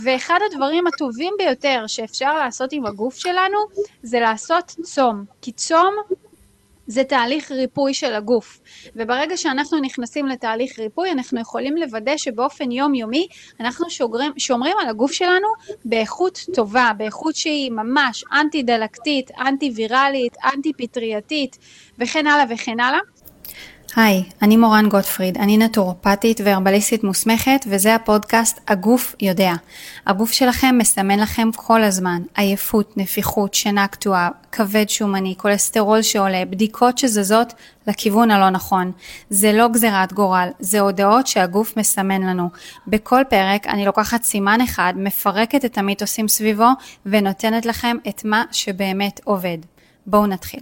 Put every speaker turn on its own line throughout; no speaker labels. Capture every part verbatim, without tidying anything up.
ואחד הדברים הטובים ביותר שאפשר לעשות עם הגוף שלנו, זה לעשות צום, כי צום זה תהליך ריפוי של הגוף, וברגע שאנחנו נכנסים לתהליך ריפוי, אנחנו יכולים לוודא שבאופן יומיומי, אנחנו שומרים, שומרים על הגוף שלנו באיכות טובה, באיכות שהיא ממש אנטי דלקתית, אנטי וירלית, אנטי פטרייתית, וכן הלאה וכן הלאה.
היי, אני מורן גוטפריד, אני נטורופטית והרבליסטית מוסמכת, וזה הפודקאסט הגוף יודע. הגוף שלכם מסמן לכם כל הזמן, עייפות, נפיחות, שינה קטועה, כבד שומני, כולסטרול שעולה, בדיקות שזזות לכיוון הלא נכון. זה לא גזירת גורל, זה הודעות שהגוף מסמן לנו. בכל פרק אני לוקחת סימן אחד, מפרקת את המיתוסים סביבו, ונותנת לכם את מה שבאמת עובד. בואו נתחיל.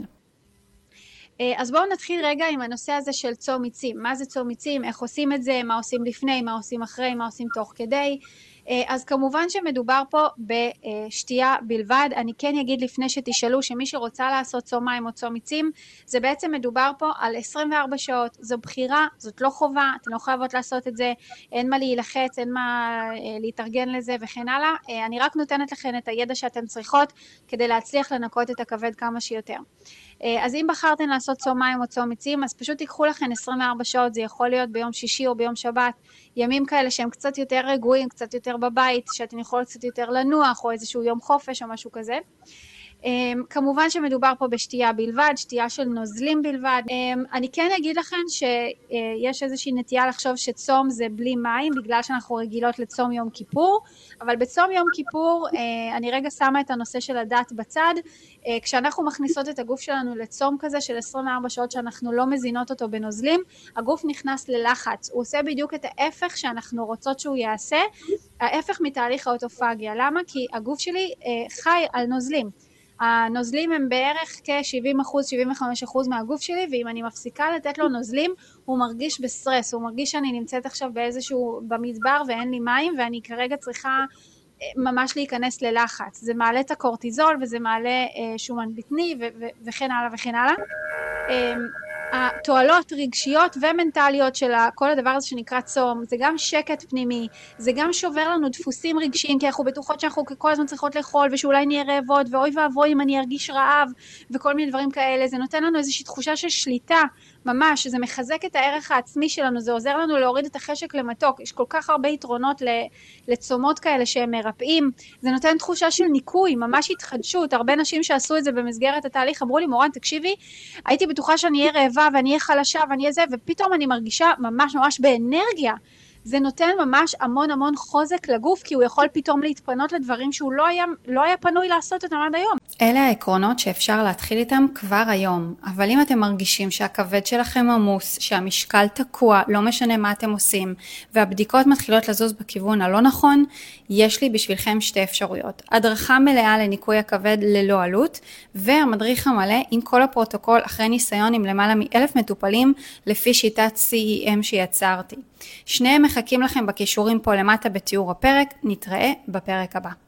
אז בואו נתחיל רגע עם הנושא הזה של צום מיצים. מה זה צום מיצים? איך עושים את זה? מה עושים לפני? מה עושים אחרי? מה עושים תוך כדי? אז כמובן שמדובר פה בשתייה בלבד. אני כן אגיד לפני שתשאלו שמי שרוצה לעשות צום מים או צום מיצים, זה בעצם מדובר פה על עשרים וארבע שעות. זו בחירה, זאת לא חובה, אתן לא חייבות לעשות את זה, אין מה להילחץ, אין מה להתארגן לזה וכן הלאה. אני רק נותנת לכם את הידע שאתן צריכות כדי להצליח לנקות את הכבד כמה שיותר. אז אם בחרתן לעשות צום מים או צום מיצים, אז פשוט תיקחו לכם עשרים וארבע שעות, זה יכול להיות ביום שישי או ביום שבת, ימים כאלה שהם קצת יותר רגועים, קצת יותר בבית, שאתם יכולים קצת יותר לנוח, או איזשהו יום חופש או משהו כזה. כמובן שמדובר פה בשתייה בלבד, שתייה של נוזלים בלבד. אני כן אגיד לכם שיש איזושהי נטייה לחשוב שצום זה בלי מים, בגלל שאנחנו רגילות לצום יום כיפור, אבל בצום יום כיפור אני רגע שמה את הנושא של הדת בצד. כשאנחנו מכניסות את הגוף שלנו לצום כזה של עשרים וארבע שעות שאנחנו לא מזינות אותו בנוזלים, הגוף נכנס ללחץ, הוא עושה בדיוק את ההפך שאנחנו רוצות שהוא יעשה, ההפך מתהליך האוטופגיה. למה? כי הגוף שלי חי על נוזלים. הנוזלים הם בערך כ-שבעים אחוז, שבעים וחמישה אחוז מהגוף שלי, ואם אני מפסיקה לתת לו נוזלים, הוא מרגיש בסטרס, הוא מרגיש שאני נמצאת עכשיו באיזשהו, במדבר ואין לי מים, ואני כרגע צריכה ממש להיכנס ללחץ. זה מעלה את הקורטיזול, וזה מעלה שומן בטני, ו- ו- וכן הלאה וכן הלאה. התועלות רגשיות ומנטליות של כל הדבר הזה שנקרא צום, זה גם שקט פנימי, זה גם שובר לנו דפוסים רגשיים, כי אנחנו בטוחות שאנחנו כל הזמן צריכות לאכול, ושאולי נהיה רעבות, ואוי ואבוי אם אני ארגיש רעב, וכל מיני דברים כאלה. זה נותן לנו איזושהי תחושה של שליטה, ממש, זה מחזק את הערך העצמי שלנו, זה עוזר לנו להוריד את החשק למתוק. יש כל כך הרבה יתרונות לצומות כאלה שהם מרפאים, זה נותן תחושה של ניקוי, ממש התחדשות. הרבה נשים שעשו את זה במסגרת התהליך אמרו לי, מורן, תקשיבי, הייתי בטוחה שאני אהיה רעבה ואני אהיה חלשה ואני אהיה זה, ופתאום אני מרגישה ממש ממש באנרגיה. זה נותן ממש המון המון חוזק לגוף, כי הוא יכול פתאום להתפנות לדברים שהוא לא היה, לא היה פנוי לעשות אותם עד היום.
אלה העקרונות שאפשר להתחיל איתם כבר היום, אבל אם אתם מרגישים שהכבד שלכם עמוס, שהמשקל תקוע, לא משנה מה אתם עושים, והבדיקות מתחילות לזוז בכיוון הלא נכון, יש לי בשבילכם שתי אפשרויות. הדרכה מלאה לניקוי הכבד ללא עלות, והמדריך המלא עם כל הפרוטוקול אחרי ניסיון עם למעלה מאלף מטופלים, לפי שיטת סי אי אם שיצרתי. שניהם מחכים לכם בקישורים פה למטה בתיאור הפרק, נתראה בפרק הבא.